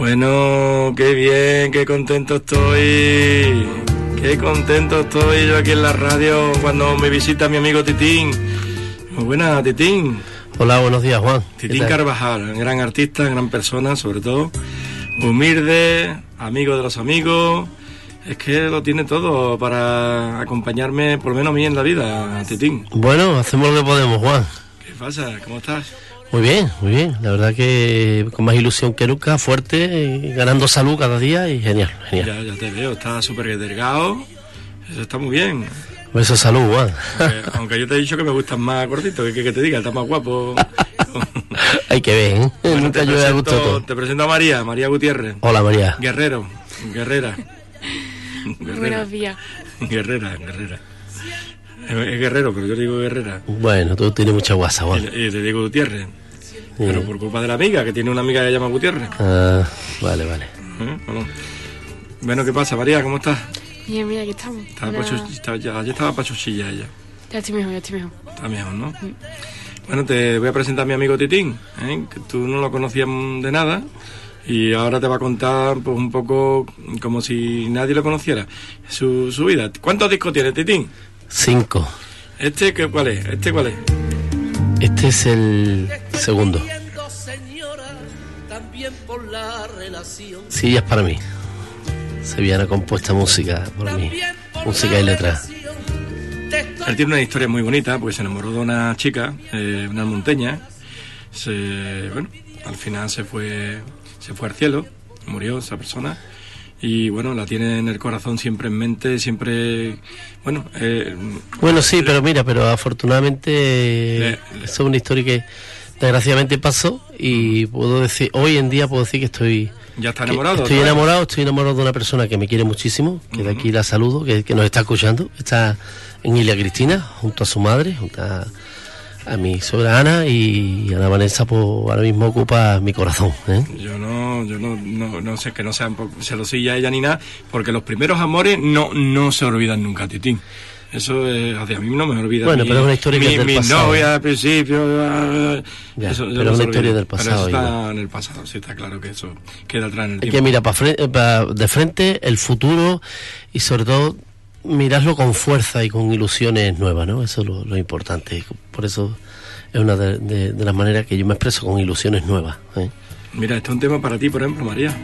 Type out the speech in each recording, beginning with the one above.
Bueno, qué bien, qué contento estoy. Qué contento estoy yo aquí en la radio cuando me visita mi amigo Titín. Muy buena, Titín. Hola, buenos días, Juan. Titín Carvajal, gran artista, gran persona, sobre todo. Humilde, amigo de los amigos. Es que lo tiene todo para acompañarme, por lo menos a mí en la vida, Titín. Bueno, hacemos lo que podemos, Juan. ¿Qué pasa? ¿Cómo estás? Muy bien, muy bien. La verdad que con más ilusión que nunca, fuerte, ganando salud cada día y genial, genial. Ya te veo, estás súper delgado. Eso está muy bien. Eso es salud, Juan. Aunque yo te he dicho que me gustas más gordito, que te diga, estás más guapo. Hay que ver, ¿eh? Bueno, Nunca yo he gustado todo. Te presento a María Gutiérrez. Hola, María. Guerrera. Buenos días. Guerrera. Es guerrero, pero yo digo guerrera. Bueno, tú tienes mucha guasa, Juan. Y te digo Gutiérrez. Sí. Pero por culpa de la amiga, que tiene una amiga que se llama Gutiérrez. Ah, vale. Bueno, ¿qué pasa, María? ¿Cómo estás? Bien, mira, aquí estamos. Ayer estaba pachuchilla ella. Ya estoy mejor. Está mejor, ¿no? Bueno, te voy a presentar a mi amigo Titín, que tú no lo conocías de nada. Y ahora te va a contar pues un poco como si nadie lo conociera, su vida. ¿Cuántos discos tiene, Titín? 5. ¿Cuál es? Este es el segundo. Sí, es para mí. Sevillana compuesta música por mí. Música y letra. Él tiene una historia muy bonita porque se enamoró de una chica, una monteña. Bueno, al final se fue al cielo, murió esa persona. Y bueno, la tiene en el corazón siempre en mente, siempre... Bueno, sí, pero afortunadamente es una historia que desgraciadamente pasó y hoy en día puedo decir que estoy... ¿Ya está enamorado? Estoy enamorado de una persona que me quiere muchísimo, que de aquí la saludo, que nos está escuchando. Está en Ilia Cristina, junto a su madre, junto a mi suegra Ana, y Ana Vanessa pues ahora mismo ocupa mi corazón, ¿eh? Yo no sé, que no sean celosilla ella ni nada, porque los primeros amores no se olvidan nunca, Titín. Eso a mí no me olvida. Bueno, pero es una historia que es del pasado. Mi novia al principio... pero es una historia del pasado. Pero eso está en el pasado, sí, está claro que eso queda atrás en el tiempo. Hay que mirar de frente el futuro y sobre todo mirarlo con fuerza y con ilusiones nuevas, ¿no? Eso es lo importante. Por eso es una de las maneras que yo me expreso, con ilusiones nuevas, ¿eh? Mira, este es un tema para ti, por ejemplo, María.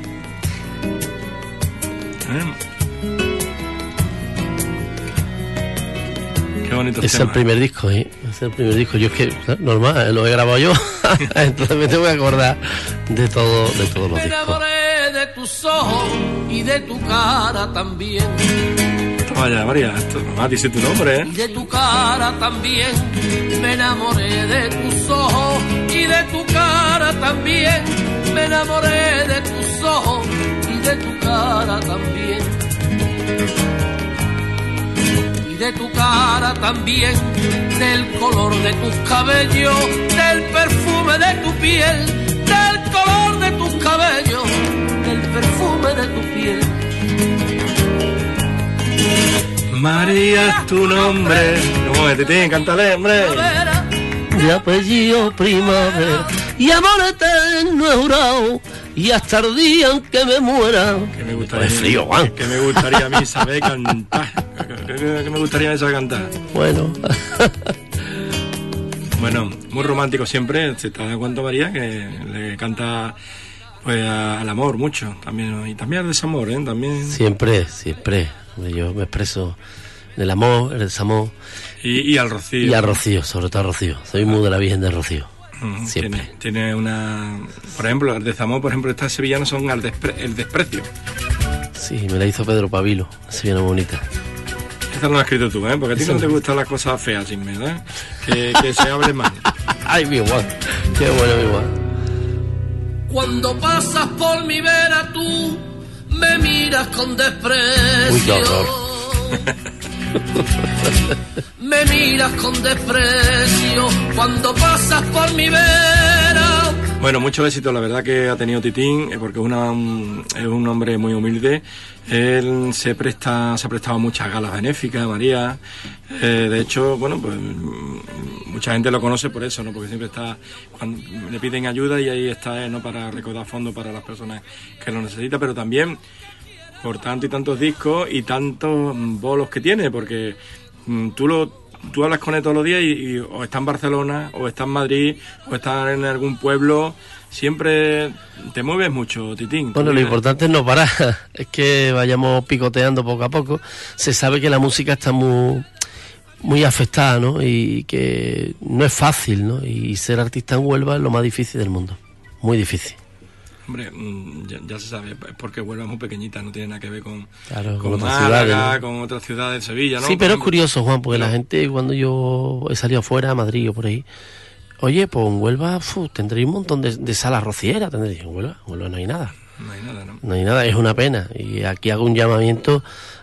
Qué bonito es tema. El primer disco, ¿eh? Es el primer disco. Yo es que, normal, lo he grabado yo. Entonces me tengo que acordar de todos los discos. Me enamoré de tus ojos y de tu cara también. Vaya, María, esto nomás dice tu nombre, ¿eh? Y de tu cara también. Me enamoré de tus ojos y de tu cara también. Me enamoré de tus ojos y de tu cara también. De tu cara también, del color de tus cabellos, del perfume de tu piel, del color de tus cabellos, del perfume de tu piel. María es tu nombre. ¿Cómo es, Titín? Cántale, hombre. De apellido Primavera y amor eterno jurado, y hasta el día en que me muera. Que me gustaría, es frío, Juan. Que me gustaría a mí saber cantar. Que me gustaría saber cantar. Bueno. Bueno, muy romántico siempre. ¿Se te da cuenta, María? Que le canta pues al amor mucho también, y también al desamor, ¿eh? También. Siempre. Yo me expreso del amor, el desamor. Y al Rocío. Y al Rocío, sobre todo al Rocío. Soy muy de la Virgen del Rocío. Siempre. Tiene una... Por ejemplo, el desamor, por ejemplo, estas sevillanas son el desprecio. Sí, me la hizo Pedro Pavilo, una sevillana bonita. Esta no la has escrito tú, ¿eh? Porque a ti no te gustan las cosas feas, sin ¿verdad? Que se hable mal. Ay, mi Juan. Qué bueno, mi Juan. Cuando pasas por mi vera tú me miras con desprecio. Uy, qué horror. Me miras con desprecio cuando pasas por mi vera. Bueno, mucho éxito, la verdad que ha tenido Titín, porque es un hombre muy humilde. Él se ha prestado a muchas galas benéficas, María. De hecho, bueno, pues mucha gente lo conoce por eso, ¿no? Porque siempre está, cuando le piden ayuda y ahí está él, ¿no? Para recaudar fondos para las personas que lo necesitan, pero también por tanto y tantos discos y tantos bolos que tiene, porque tú hablas con él todos los días y o está en Barcelona, o está en Madrid, o está en algún pueblo. Siempre te mueves mucho, Titín. Bueno, lo importante es no parar, es que vayamos picoteando poco a poco. Se sabe que la música está muy afectada, ¿no? Y que no es fácil, ¿no? Y ser artista en Huelva es lo más difícil del mundo, muy difícil. Hombre, ya se sabe, es porque Huelva es muy pequeñita, no tiene nada que ver con otras Málaga, ciudades, ¿no? con otras ciudades de Sevilla, ¿no? Sí, pero es curioso, Juan, porque la gente, cuando yo he salido afuera, a Madrid o por ahí, oye, pues en Huelva tendréis un montón de salas rocieras, tendréis. En Huelva no hay nada. No hay nada, ¿no? No hay nada, es una pena. Y aquí hago un llamamiento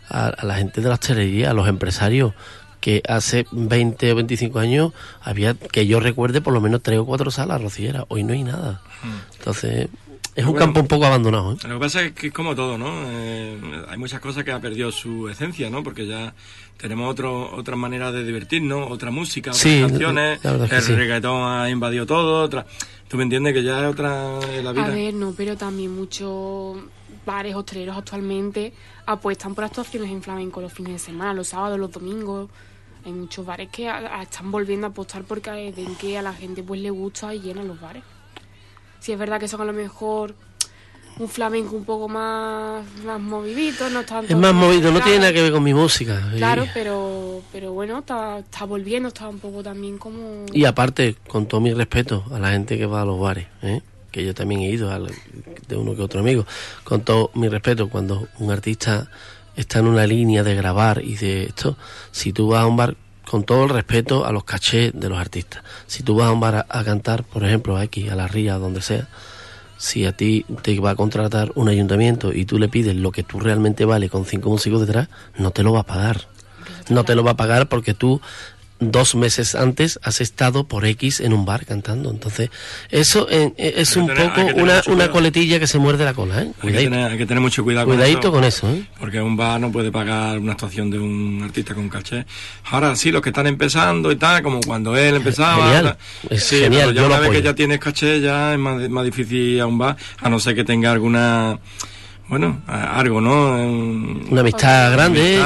a la gente de la hostelería, a los empresarios, que hace 20 o 25 años había, que yo recuerde, por lo menos 3 o 4 salas rocieras. Hoy no hay nada. Entonces, es un campo un poco abandonado, ¿eh? Lo que pasa es que es como todo, ¿no? Hay muchas cosas que ha perdido su esencia, ¿no? Porque ya tenemos otra manera de divertirnos, otra música, otras canciones, el reggaetón ha invadido todo, tú me entiendes que ya es otra la vida. A ver, no, pero también muchos bares hosteleros actualmente apuestan por actuaciones en flamenco los fines de semana, los sábados, los domingos. Hay muchos bares que están volviendo a apostar porque ven que a la gente pues le gusta y llenan los bares. Si es verdad que son a lo mejor un flamenco un poco más movidito, no tanto. Es más movido, no tiene nada que ver con mi música. Claro, pero bueno, está volviendo, está un poco también como... Y aparte, con todo mi respeto a la gente que va a los bares, que yo también he ido de uno que otro amigo, con todo mi respeto, cuando un artista está en una línea de grabar y de esto, si tú vas a un bar, con todo el respeto a los cachés de los artistas, si tú vas a un bar a cantar, por ejemplo, aquí, a La Ría, donde sea, si a ti te va a contratar un ayuntamiento y tú le pides lo que tú realmente vale con 5 músicos detrás, no te lo va a pagar. No te lo va a pagar porque tú 2 meses antes has estado por X en un bar cantando. Entonces, eso es un poco una coletilla que se muerde la cola, ¿eh? Hay que tener mucho cuidado Cuidadito con eso, ¿eh? Porque un bar no puede pagar una actuación de un artista con caché. Ahora sí, los que están empezando y tal, como cuando él empezaba. Genial, es genial. Pero ya una vez que ya tienes caché, ya es más difícil a un bar, a no ser que tenga alguna... Bueno, algo, ¿no? Una amistad grande,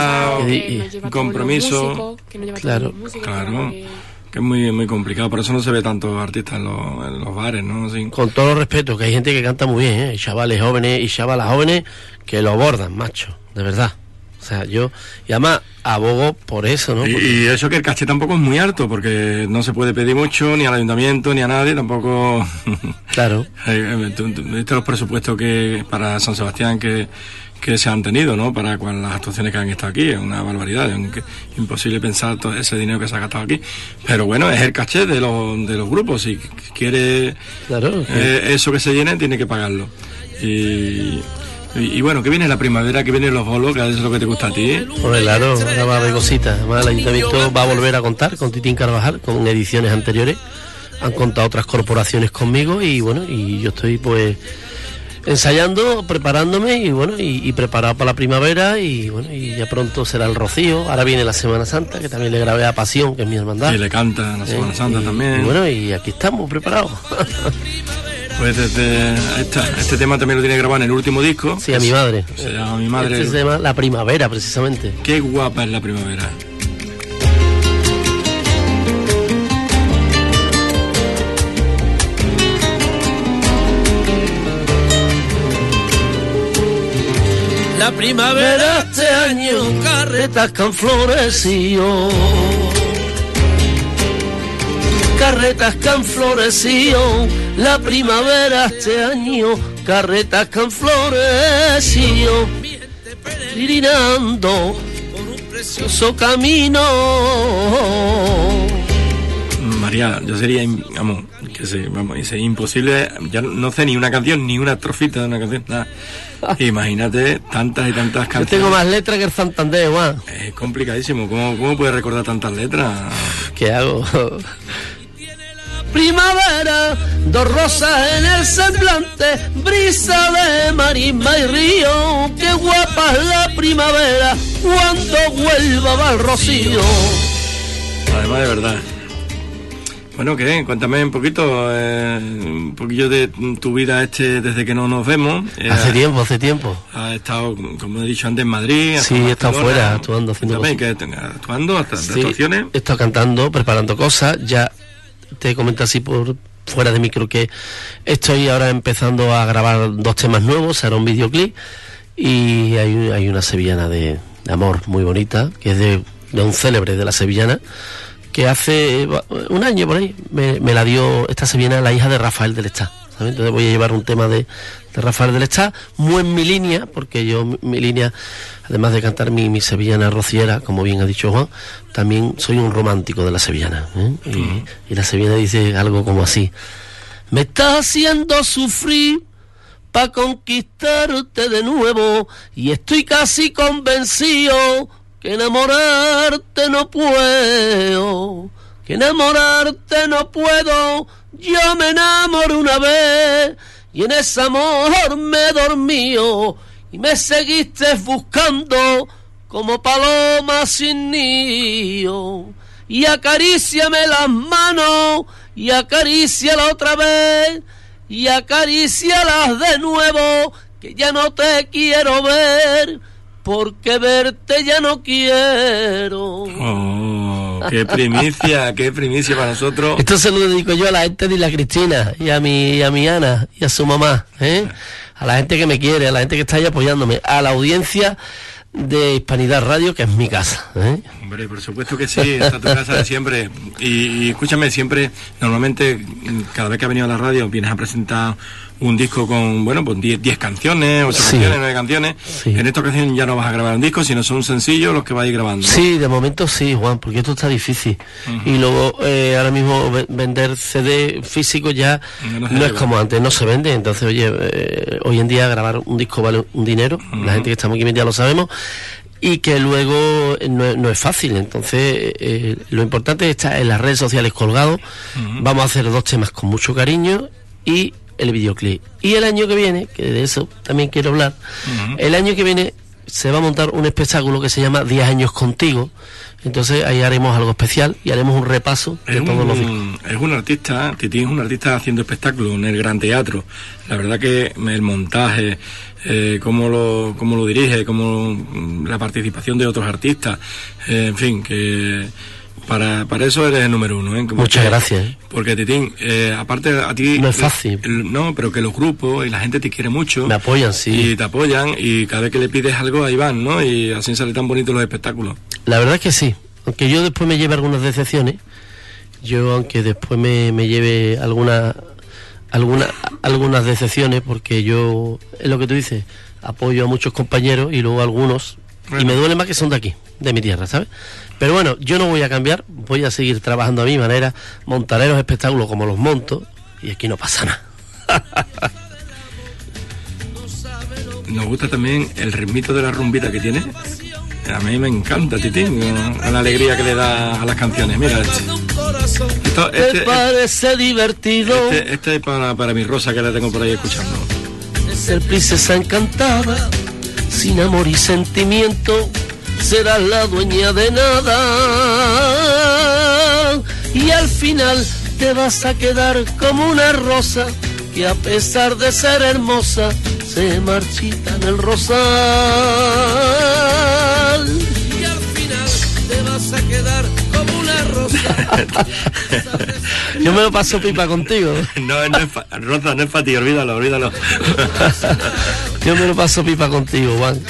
un compromiso. Claro. Que es muy complicado, por eso no se ve tantos artistas en los bares, ¿no? Sí. Con todo el respeto, que hay gente que canta muy bien, chavales jóvenes y chavalas jóvenes que lo abordan, macho, de verdad. O sea, yo, y además, abogo por eso, ¿no? Y eso que el caché tampoco es muy alto, porque no se puede pedir mucho, ni al ayuntamiento, ni a nadie, tampoco... Claro. Viste los presupuestos que para San Sebastián que se han tenido, ¿no? Para las actuaciones que han estado aquí, es una barbaridad, es imposible pensar todo ese dinero que se ha gastado aquí. Pero bueno, es el caché de los grupos, si quiere eso que se llene, tiene que pagarlo. Y bueno, que viene la primavera, que vienen los bolos, que es lo que te gusta a ti, ¿eh? Pues claro, ahora va a haber cositas. Además, el ayuntamiento va a volver a contar con Titín Carvajal, con ediciones anteriores. Han contado otras corporaciones conmigo y bueno, y yo estoy pues ensayando, preparándome y bueno, y preparado para la primavera y bueno, y ya pronto será el Rocío. Ahora viene la Semana Santa, que también le grabé a Pasión, que es mi hermandad. Y le canta la Semana Santa también. Y bueno, y aquí estamos preparados. Pues este tema también lo tiene grabado en el último disco. Sí, a mi madre. Se llama Mi Madre. Este se llama La Primavera, precisamente. Qué guapa es la primavera. La primavera este año, carretas que han florecido. Carretas que han florecido, la primavera este año, carretas que han florecido, irinando por un precioso camino. María, yo sería, es imposible, ya no sé ni una canción, ni una estrofita de una canción, nada. Imagínate tantas y tantas canciones. Yo tengo más letras que el Santander, Juan. Es complicadísimo, ¿cómo puedes recordar tantas letras? ¿Qué hago? primavera, dos rosas en el semblante, brisa de marisma y río, qué guapa es la primavera cuando vuelva va el rocío. Además, de verdad. Bueno, ¿qué? Cuéntame un poquito de tu vida desde que no nos vemos. Hace tiempo. Has estado, como he dicho antes, en Madrid. Sí, he estado fuera, actuando, haciendo cosas. ¿Actuando? ¿Hasta sí, actuaciones? He estado cantando, preparando cosas. Ya te comento así por fuera de micro que estoy ahora empezando a grabar 2 temas nuevos, hará un videoclip. Y hay una sevillana de amor muy bonita, que es de un célebre de la sevillana, que hace un año por ahí me la dio esta sevillana, la hija de Rafael del Está, ¿sabes? Entonces voy a llevar un tema de Rafael del Está, muy en mi línea, porque yo mi línea, además de cantar mi sevillana rociera, como bien ha dicho Juan, también soy un romántico de la sevillana, ¿eh? Y la sevillana dice algo como así: me estás haciendo sufrir pa' conquistarte de nuevo, y estoy casi convencido que enamorarte no puedo, yo me enamoré una vez, y en ese amor me dormío, y me seguiste buscando como paloma sin nido, y acaríciame las manos, y acaríciala otra vez, y acarícialas de nuevo, que ya no te quiero ver, porque verte ya no quiero. Oh, qué primicia para nosotros. Esto se lo dedico yo a la gente de la Cristina y a mi Ana y a su mamá, a la gente que me quiere, a la gente que está ahí apoyándome, a la audiencia de Hispanidad Radio, que es mi casa, Hombre, por supuesto que sí, está tu casa de siempre. Y escúchame, siempre, normalmente, cada vez que ha venido a la radio, vienes a presentar un disco con, bueno, pues 10 canciones, 8 canciones, 9 canciones. Sí. En esta ocasión ya no vas a grabar un disco, sino son sencillos los que vais grabando, ¿no? Sí, de momento sí, Juan, porque esto está difícil. Y luego, ahora mismo, vender CD físico ya no es como antes, no se vende. Entonces, oye, hoy en día grabar un disco vale un dinero. La gente que estamos aquí ya lo sabemos. Y que luego no es fácil. Entonces, lo importante está en las redes sociales colgado. Vamos a hacer 2 temas con mucho cariño y el videoclip. Y el año que viene, que de eso también quiero hablar, el año que viene se va a montar un espectáculo que se llama 10 años contigo. Entonces ahí haremos algo especial y haremos un repaso de todos los discos. Es un artista, Titín es un artista haciendo espectáculos en el Gran Teatro. La verdad que el montaje, cómo lo dirige, cómo la participación de otros artistas, en fin, que para eso eres el número 1, ¿eh? Muchas gracias. Porque Titín, aparte a ti... No es fácil. No, pero que los grupos y la gente te quiere mucho. Me apoyan, sí. Y te apoyan, y cada vez que le pides algo, ahí van, ¿no? Y así salen tan bonitos los espectáculos. La verdad es que sí. Aunque yo después me lleve algunas decepciones, aunque después me lleve algunas decepciones, porque yo, es lo que tú dices, apoyo a muchos compañeros y luego a algunos, y me duele más que son de aquí, de mi tierra, ¿sabes? Pero bueno, yo no voy a cambiar, voy a seguir trabajando a mi manera, montaré los espectáculos como los monto, y aquí no pasa nada. Nos gusta también el ritmito de la rumbita que tiene. A mí me encanta, Titín, la alegría que le da a las canciones. Mira, ¿Te parece divertido? Este es para mi Rosa, que la tengo por ahí escuchando. Ser princesa encantada, sin amor y sentimiento, serás la dueña de nada, y al final te vas a quedar como una rosa que a pesar de ser hermosa se marchita en el rosal, y al final te vas a quedar como una rosa. Yo me lo paso pipa contigo. Rosa, no es para ti, olvídalo. Yo me lo paso pipa contigo, Juan.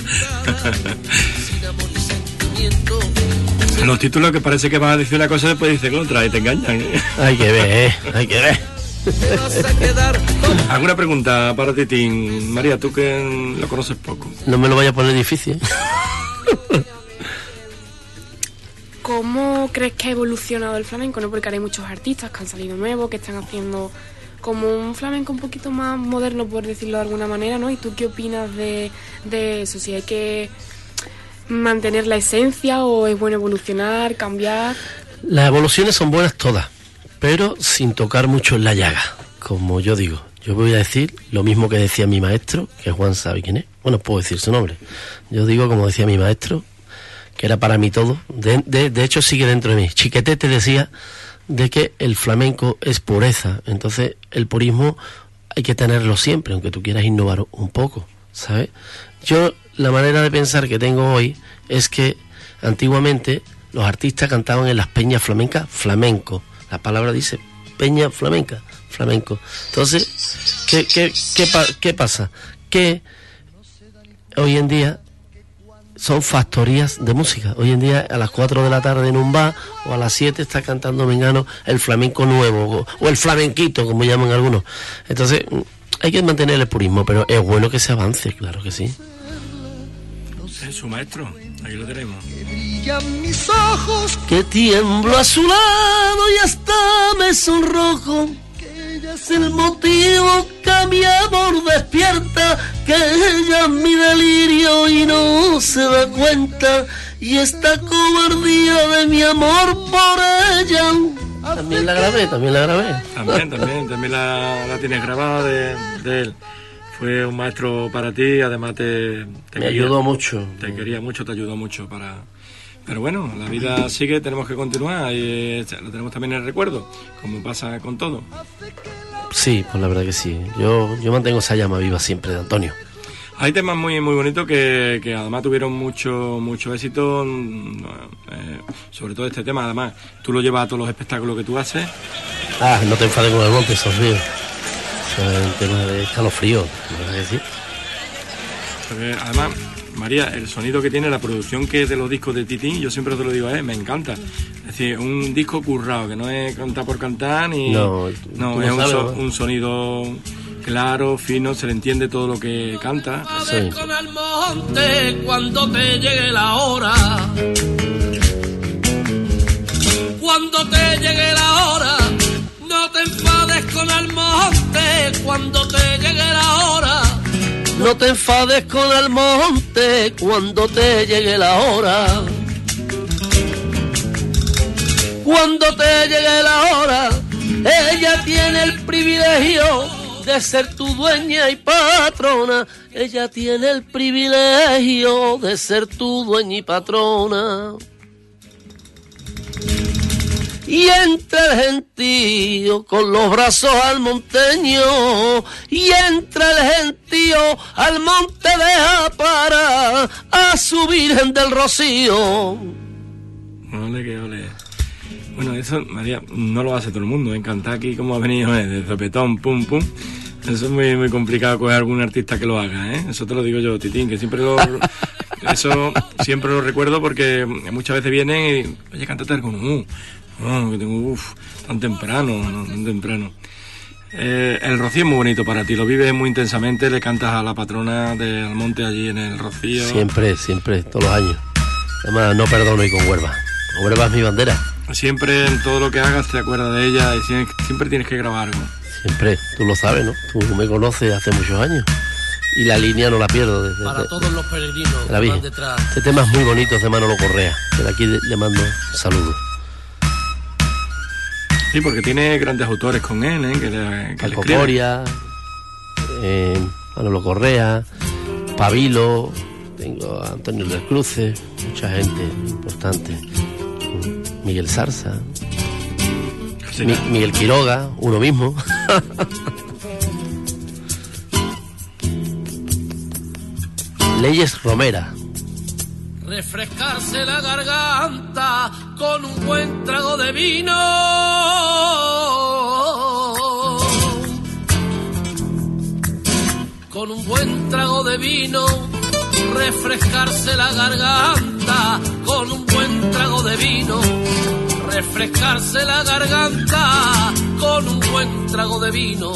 Los títulos que parece que vas a decir una cosa y después dicen otra y te engañan. Hay que ver. ¿Alguna pregunta para Titín? María, tú que lo conoces poco. No me lo vaya a poner difícil. ¿Cómo crees que ha evolucionado el flamenco? ¿No? Porque ahora hay muchos artistas que han salido nuevos, que están haciendo como un flamenco un poquito más moderno, por decirlo de alguna manera, ¿no? ¿Y tú qué opinas de eso? Si hay que mantener la esencia o es bueno evolucionar, cambiar. Las evoluciones son buenas todas, pero sin tocar mucho en la llaga, como yo digo. Yo voy a decir lo mismo que decía mi maestro, que Juan sabe quién es. Bueno, puedo decir su nombre. Yo digo como decía mi maestro, que era para mí todo. De hecho sigue dentro de mí. Chiquetete decía de que el flamenco es pureza. Entonces el purismo hay que tenerlo siempre, aunque tú quieras innovar un poco, ¿sabes? Yo, la manera de pensar que tengo hoy es que antiguamente los artistas cantaban en las peñas flamencas flamenco. La palabra dice peña flamenca, flamenco. Entonces, ¿qué pasa? Que hoy en día son factorías de música. Hoy en día a las 4 de la tarde en un bar o a las 7 está cantando mengano el flamenco nuevo o el flamenquito, como llaman algunos. Entonces, hay que mantener el purismo, pero es bueno que se avance, claro que sí. Es su maestro, aquí lo tenemos. Brillan mis ojos, Que tiemblo a su lado y hasta me sonrojo. que ella Es el motivo que mi amor despierta, que ella es mi delirio y no se da cuenta. Y esta cobardía de mi amor por ella. También la grabé. También la tienes grabada de él. Fue un maestro para ti, además me ayudó mucho. Te quería mucho, te ayudó mucho Pero bueno, la vida sigue, tenemos que continuar y lo tenemos también en el recuerdo, como pasa con todo. Sí, pues la verdad que sí. Yo mantengo esa llama viva siempre de Antonio. Hay temas muy muy bonitos que además tuvieron mucho éxito, sobre todo este tema. Además, tú lo llevas a todos los espectáculos que tú haces. No te enfades con el monte, esos ríos. Eso es un tema de escalofrío, ¿verdad que sí? Porque además, María, el sonido que tiene, la producción que es de los discos de Titín, yo siempre te lo digo, me encanta. Es decir, un disco currado, que no es cantar por cantar, ni... No, es un sonido claro, fino, se le entiende todo lo que canta. Sí. Con el monte cuando te llegue la hora. Cuando te llegue la hora, no te enfades con el monte cuando te llegue la hora. No te enfades con el monte cuando te llegue la hora. Cuando te llegue la hora, ella tiene el privilegio de ser tu dueña y patrona. Ella tiene el privilegio de ser tu dueña y patrona. Y entra el gentío con los brazos al monteño, y entra el gentío al monte deja para a su Virgen del Rocío. Ole, que ole. Bueno, eso, María, no lo hace todo el mundo, cantar aquí como ha venido, de sopetón, pum, pum. Eso es muy, muy complicado coger algún artista que lo haga, Eso te lo digo yo, Titín, que siempre eso siempre lo recuerdo porque muchas veces vienen y, oye, cántate algo, que tengo, tan temprano. El Rocío es muy bonito para ti, lo vives muy intensamente, le cantas a la patrona de Almonte allí en el Rocío. Siempre, todos los años. Además, no perdono y con Huelva. Huelva es mi bandera. Siempre en todo lo que hagas te acuerdas de ella y siempre tienes que grabar algo. Siempre, tú lo sabes, ¿no? Tú me conoces hace muchos años. Y la línea no la pierdo. Para todos los peregrinos que van detrás. Este tema es muy bonito, es de Manolo Correa. Que de aquí le mando saludos. Sí, porque tiene grandes autores con él, que Paco Coria, Manolo Correa, Pabilo, tengo a Antonio del Cruce, mucha gente importante, Miguel Zarza, sí. Miguel Quiroga, uno mismo. Leyes Romera. Refrescarse la garganta con un buen trago de vino. Con un buen trago de vino. Refrescarse la garganta con un buen trago de vino. Refrescarse la garganta con un buen trago de vino.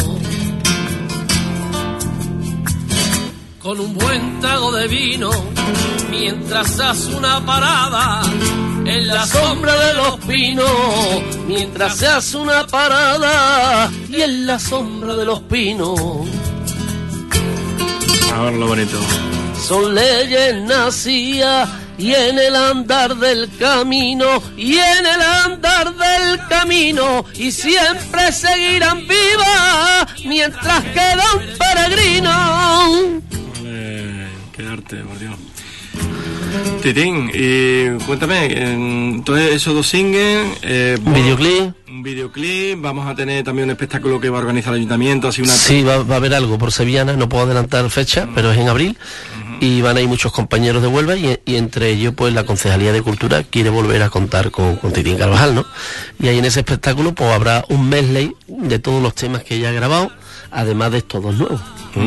Con un buen trago de vino, mientras hace una parada en la sombra de los pinos. Mientras se hace una parada y en la sombra de los pinos. Ahora lo bonito. Son leyes nacidas y en el andar del camino, y en el andar del camino, y siempre seguirán vivas mientras quedan peregrinos. Qué arte, por Dios. Titín, y cuéntame, entonces esos 2 singles, un videoclip, vamos a tener también un espectáculo que va a organizar el ayuntamiento, así una... Sí, va a haber algo por Sevillana, no puedo adelantar fecha, pero es en abril, y van a ir muchos compañeros de Huelva, y entre ellos pues la Concejalía de Cultura quiere volver a contar con Titín Carvajal, ¿no? Y ahí en ese espectáculo pues habrá un medley de todos los temas que ella ha grabado, además de estos 2 nuevos.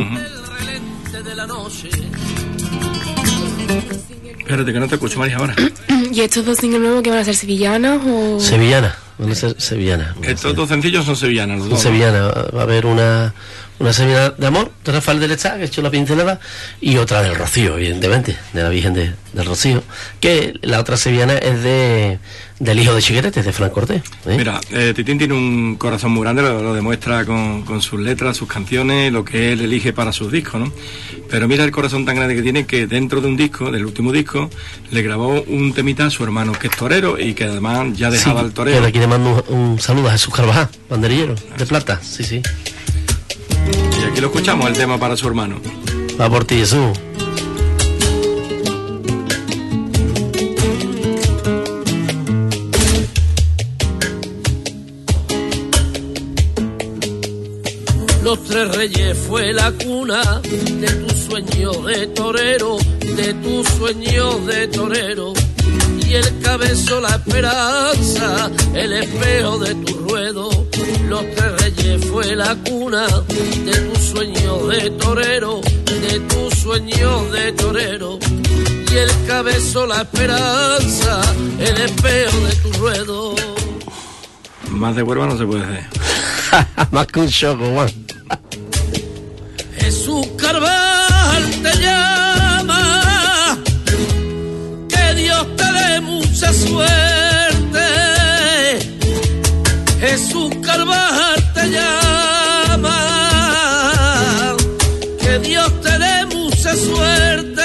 Espérate, que no te escucho, María, ahora. ¿Y estos 2 singles nuevos que van a ser sevillanas o...? Sevillanas, van a ser sevillanas. Estos 2 sencillos son sevillanas, los 2. Sevillana, va a haber una sevillana de amor, de Rafael del Estado, que ha hecho la pincelada, y otra del Rocío, evidentemente, de la Virgen del Rocío, que la otra sevillana es del hijo de Chiqueretes, de Fran Cortés. Mira, Titín tiene un corazón muy grande, lo demuestra con sus letras, sus canciones, lo que él elige para sus discos, ¿no? Pero mira el corazón tan grande que tiene, que dentro de un disco, del último disco, le grabó un temita a su hermano, que es torero, y que además ya dejaba el torero. Que aquí le mando un saludo a Jesús Carvajal, banderillero, de plata, sí. Y aquí lo escuchamos, el tema para su hermano. Va por ti, Jesús. Los Tres Reyes fue la cuna de tu sueño de torero, de tu sueño de torero. Y el cabezo la esperanza, el espejo de tu ruedo. Los Tres Reyes fue la cuna de tu sueño de torero, de tu sueño de torero. Y el cabezo la esperanza, el espejo de tu ruedo. Más de Huelva no se puede hacer. Más que un choco, Juan. Jesús Carvajal te llama, que Dios te dé mucha suerte. Jesús Carvajal te llama, que Dios te dé mucha suerte.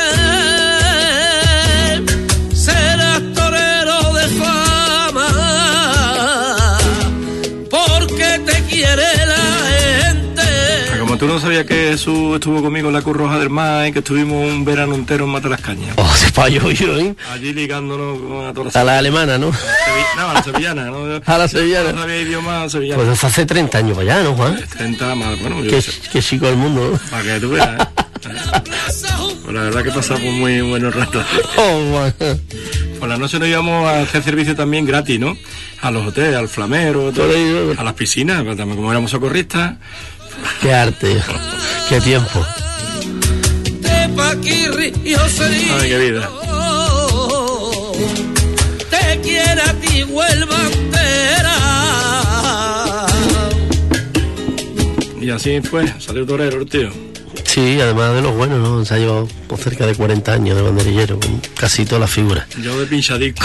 Serás torero de fama, porque te quiere la gente. Como tú no sabías que Jesús estuvo conmigo en la Cruz Roja del Mar y que estuvimos un verano entero en Matalascaña. Oh, se falló yo, ¿eh? Allí ligándonos a todas a la alemana, ¿no? No, a la sevillana, ¿no? A la sevillana. No sabía idioma sevillano. Pues hace 30 años para allá, ¿no, Juan? 30 más, bueno. Qué chico del mundo, ¿no? Para que tú veas, ¿eh? Pues la verdad que pasamos muy buenos ratos. Oh, Juan. Por la noche nos íbamos a hacer servicio también gratis, ¿no? A los hoteles, al Flamero, todo, a las piscinas, también como éramos socorristas. Qué arte, qué tiempo. Ay, qué vida. Te quiere a ti Huelva entera. Y así fue, salió torero el tío. Sí, además de los buenos, ¿no? Se ha llevado por cerca de 40 años de banderillero, con casi todas las figuras. Yo de pinchadisco.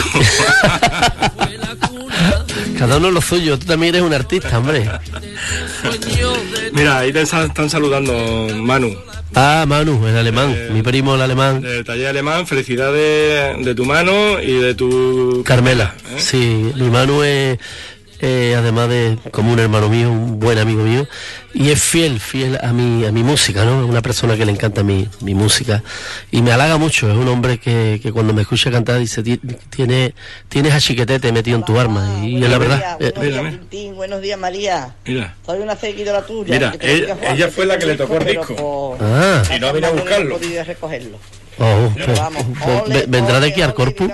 Cada uno lo suyo, tú también eres un artista, hombre. Mira, ahí te están saludando, Manu. Ah, Manu, el alemán, mi primo el alemán. Del taller alemán, felicidades de tu mano y de tu... Carmela, sí, mi Manu es... además de como un hermano mío, un buen amigo mío, y es fiel a mi música, ¿no? Es una persona que le encanta mi música y me halaga mucho. Es un hombre que cuando me escucha cantar dice, tienes a Chiquetete metido en tu arma, y es la verdad. Buenos días, Tintín, buenos días, María. Mira. Soy una seguidora tuya. Mira, ella fue la que le tocó el disco. Y no vino a buscarlo. No he podido recogerlo. Oh, pero vamos, vendrá de aquí al Corpus.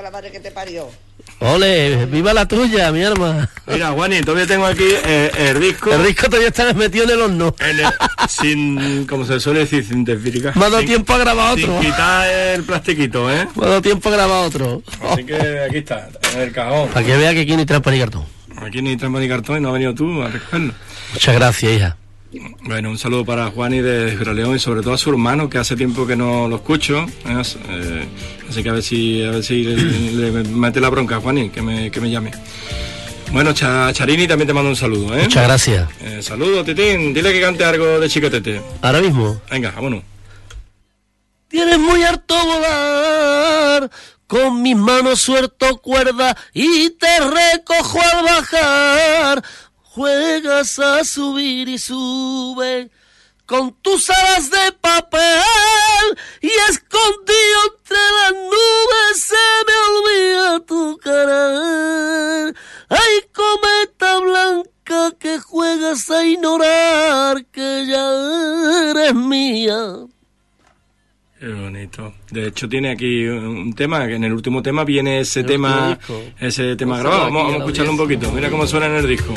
Ole, viva la tuya, mi arma. Mira, Juani, todavía tengo aquí el disco. El disco todavía está metido en el horno. Sin, como se suele decir, sin desvirgar. Me ha dado tiempo a grabar otro. Sin quitar el plastiquito, ¿eh? Me ha dado tiempo a grabar otro. Así que aquí está, en el cajón. Para que vea que aquí ni trampa ni cartón. Aquí ni trampa ni cartón y no has venido tú a recogerlo. Muchas gracias, hija. Bueno, un saludo para Juani de Gibraleón y sobre todo a su hermano, que hace tiempo que no lo escucho. Así que a ver si le mete la bronca a Juani, que me llame. Bueno, Charini también te mando un saludo, ¿eh? Muchas gracias. Saludos, Titín. Dile que cante algo de Chiquetete. Ahora mismo. Venga, vámonos. Tienes muy harto volar con mis manos suelto cuerda y te recojo al bajar. Juegas a subir y sube con tus alas de papel y escondido entre las nubes se me olvida tu cara. Ay, cometa blanca que juegas a ignorar que ya eres mía. Qué bonito. De hecho tiene aquí un tema, que en el último tema viene ese tema grabado. Vamos a escucharlo un poquito. Mira cómo suena en el disco.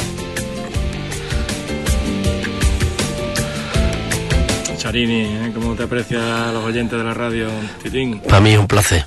Charini, ¿cómo te aprecia a los oyentes de la radio, Titín? Para mí es un placer.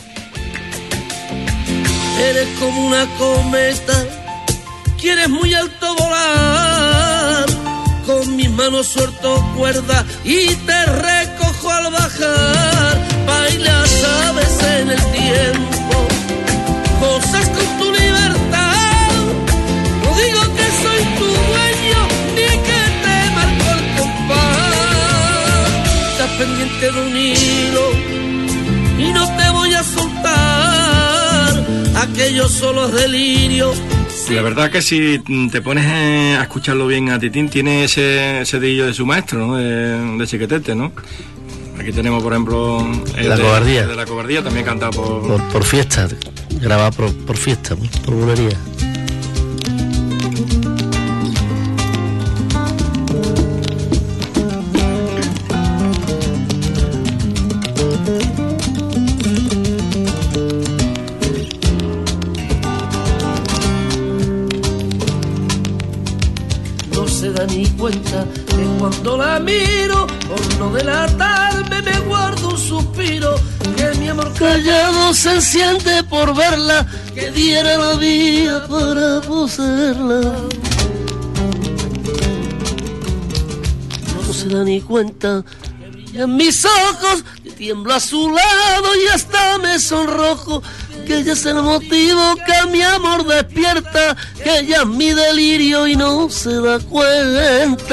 Eres como una cometa, quieres muy alto volar. Con mis manos suelto cuerda y te recojo al bajar. Bailas, sabes, en el tiempo, cosas con tu libertad. No digo que soy tu dueño, ni que te marco el compás. Estás pendiente de un hilo y no te voy a soltar. Aquello solo es delirio. La verdad que si te pones a escucharlo bien a Titín, tiene ese dedillo de su maestro, ¿no? De Chiquetete, ¿no? Aquí tenemos, por ejemplo, La Cobardía. De La Cobardía, también cantado por Fiesta, grabado por Fiesta, por bulería. Ni cuenta que cuando la miro, por no delatarme me guardo un suspiro, que mi amor Callado se siente por verla, que diera la vida para poseerla. No se da ni cuenta que brillan mis ojos, que tiemblo a su lado y hasta me sonrojo, que ella es el motivo que mi amor despierta, que ella es mi delirio y no se da cuenta.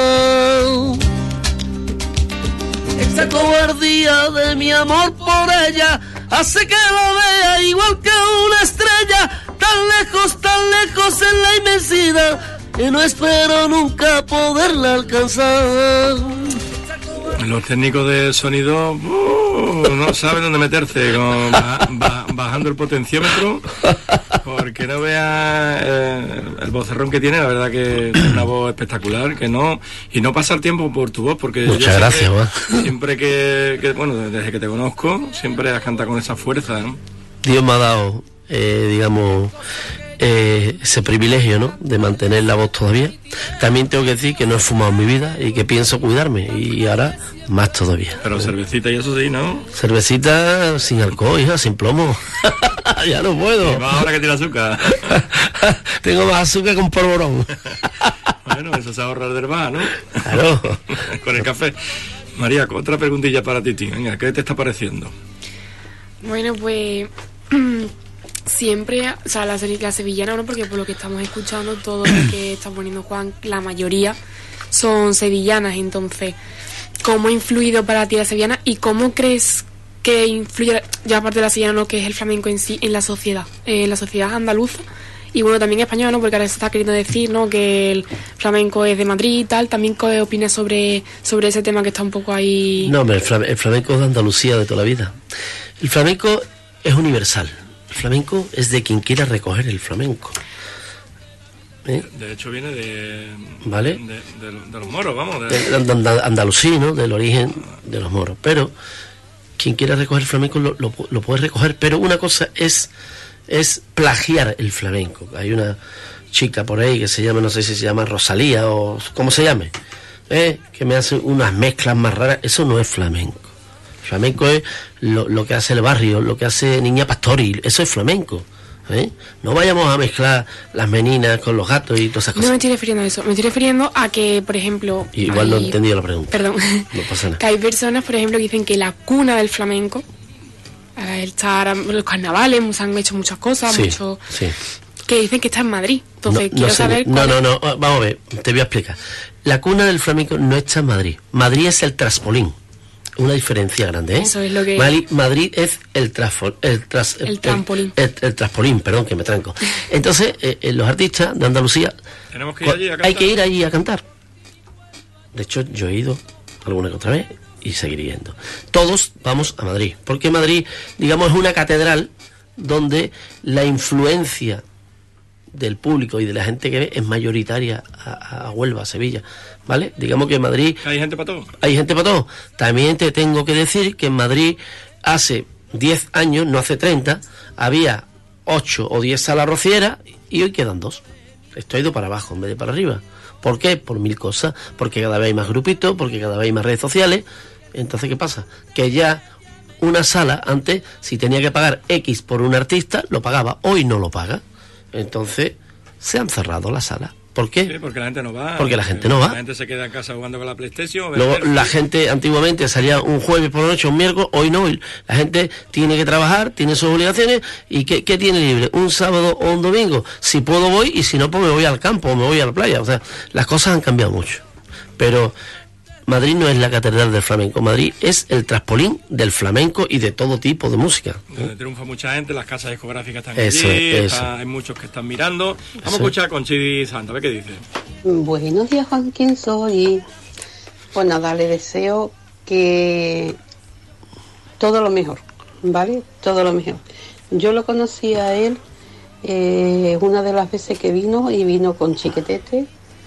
Esta cobardía de mi amor por ella hace que la vea igual que una estrella, tan lejos en la inmensidad, y no espero nunca poderla alcanzar. Los técnicos de sonido no saben dónde meterse, bajando el potenciómetro, porque no veas el vocerrón que tiene. La verdad que es una voz espectacular, y no pasa el tiempo por tu voz, porque muchas gracias, siempre que bueno, desde que te conozco siempre has cantado con esa fuerza, ¿no? Dios me ha dado, digamos, ese privilegio, ¿no?, de mantener la voz todavía. También tengo que decir que no he fumado en mi vida y que pienso cuidarme, y ahora más todavía. Pero cervecita y eso sí, ¿no? Cervecita sin alcohol, hija, sin plomo. Ya no puedo. Y más ahora que tiene azúcar. Tengo más azúcar que un polvorón. Bueno, eso se ahorra del bar, ¿no? Claro. Con el café. María, otra preguntilla para ti. Venga, ¿qué te está pareciendo? Bueno, pues siempre, o sea, la sevillana, ¿no? Porque por lo que estamos escuchando, todo lo que está poniendo Juan, la mayoría son sevillanas. Entonces, ¿cómo ha influido para ti la sevillana y cómo crees que influye, ya aparte de la sevillana, lo que es el flamenco en sí, en la sociedad andaluza? Y bueno, también española, ¿no? Porque ahora se está queriendo decir, ¿no?, que el flamenco es de Madrid y tal. También, ¿qué opinas sobre ese tema que está un poco ahí? No, hombre, el flamenco es de Andalucía de toda la vida. El flamenco es universal. El flamenco es de quien quiera recoger el flamenco. De hecho viene de los moros, vamos. De Andalucía, ¿no?, del origen de los moros. Pero quien quiera recoger el flamenco lo puede recoger. Pero una cosa es plagiar el flamenco. Hay una chica por ahí que se llama, no sé si se llama Rosalía o cómo se llame, que me hace unas mezclas más raras. Eso no es flamenco. Flamenco es lo que hace el barrio, lo que hace Niña Pastori. Eso es flamenco. No vayamos a mezclar las meninas con los gatos y todas esas cosas. No me estoy refiriendo a eso. Me estoy refiriendo a que, por ejemplo... Igual no he entendido la pregunta. Perdón. No pasa nada. Que hay personas, por ejemplo, que dicen que la cuna del flamenco, los carnavales, se han hecho muchas cosas, sí. Que dicen que está en Madrid. Entonces, quiero saber... No, vamos a ver, te voy a explicar. La cuna del flamenco no está en Madrid. Madrid es el traspolín. una diferencia grande, ¿eh? Eso es lo que... Madrid es el trampolín. El trampolín, perdón, que me tranco. Entonces, los artistas de Andalucía... Tenemos que ir allí a cantar. Hay que ir allí a cantar. De hecho, yo he ido alguna que otra vez y seguiré yendo. Todos vamos a Madrid, porque Madrid, digamos, es una catedral donde la influencia del público y de la gente que ve es mayoritaria a Huelva, a Sevilla, ¿vale? Digamos que en Madrid... Hay gente para todo. Hay gente para todo. También te tengo que decir que en Madrid hace 10 años, no hace 30, había 8 o 10 salas rocieras y hoy quedan 2. Esto ha ido para abajo en vez de para arriba. ¿Por qué? Por 1000 cosas. Porque cada vez hay más grupitos, porque cada vez hay más redes sociales. Entonces, ¿qué pasa? Que ya una sala, antes, si tenía que pagar X por un artista, lo pagaba. Hoy no lo paga. Entonces, se han cerrado las salas. ¿Por qué? Sí, porque la gente no va. Porque la gente no va. La gente se queda en casa jugando con la PlayStation. Luego, la gente antiguamente salía un jueves por la noche, un miércoles, hoy no. La gente tiene que trabajar, tiene sus obligaciones. ¿Y qué tiene libre? ¿Un sábado o un domingo? Si puedo voy, y si no, pues me voy al campo o me voy a la playa. O sea, las cosas han cambiado mucho. Pero Madrid no es la catedral del flamenco. Madrid es el trampolín del flamenco y de todo tipo de música. Donde triunfa mucha gente, las casas discográficas están Eso allí, es. hay muchos que están mirando. Vamos Eso a escuchar con Chidi Santa, a ver qué dice. Buenos días, Juan, ¿quién soy? Pues nada, le deseo que todo lo mejor, ¿vale? Todo lo mejor. Yo lo conocí a él una de las veces que vino con Chiquetete,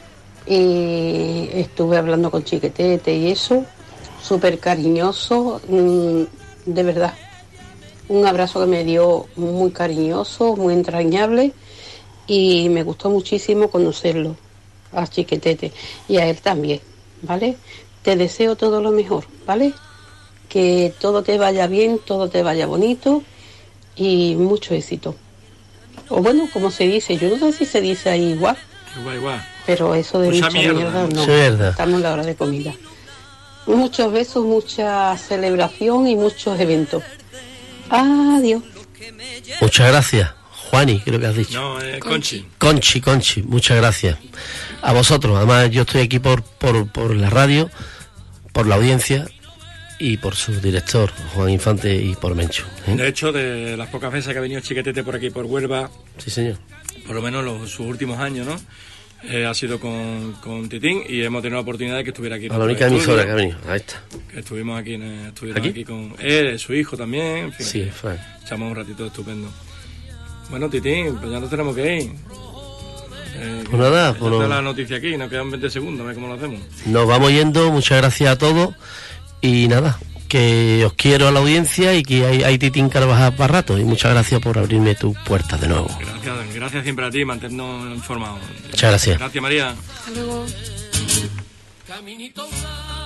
y estuve hablando con Chiquetete y eso, súper cariñoso, de verdad. Un abrazo que me dio muy cariñoso, muy entrañable, y me gustó muchísimo conocerlo, a Chiquetete, y a él también, ¿vale? Te deseo todo lo mejor, ¿vale? Que todo te vaya bien, todo te vaya bonito y mucho éxito. O bueno, como se dice, yo no sé si se dice ahí igual. Igual. Pero eso de Mucha mucha mierda. mierda no. Mucha mierda. Estamos en la hora de comida. Muchos besos, mucha celebración y muchos eventos. Adiós. Muchas gracias. Juani, creo que has dicho. No, Conchi. Conchi, muchas gracias. A vosotros, además yo estoy aquí por la radio, por la audiencia y por su director, Juan Infante, y por Mencho. De hecho, de las pocas veces que ha venido Chiquetete por aquí, por Huelva, Sí, señor. por lo menos sus últimos años, ¿no? Ha sido con Titín, y hemos tenido la oportunidad de que estuviera aquí. A la única emisora que ha venido, ahí está. Que estuvimos aquí, estuvieron ¿Aquí? aquí con él, su hijo también, en fin, Sí, que fue. echamos un ratito estupendo. Bueno, Titín, pues ya nos tenemos que ir. Pues nada, ya pues está no- la noticia aquí, nos quedan 20 segundos, a ver cómo lo hacemos. Nos vamos yendo, muchas gracias a todos y nada, que os quiero a la audiencia y que hay Titín Carvajal para rato, y muchas gracias por abrirme tus puertas de nuevo. Gracias siempre a ti, mantenernos informados. Muchas gracias. Gracias, María. Hasta luego. Caminito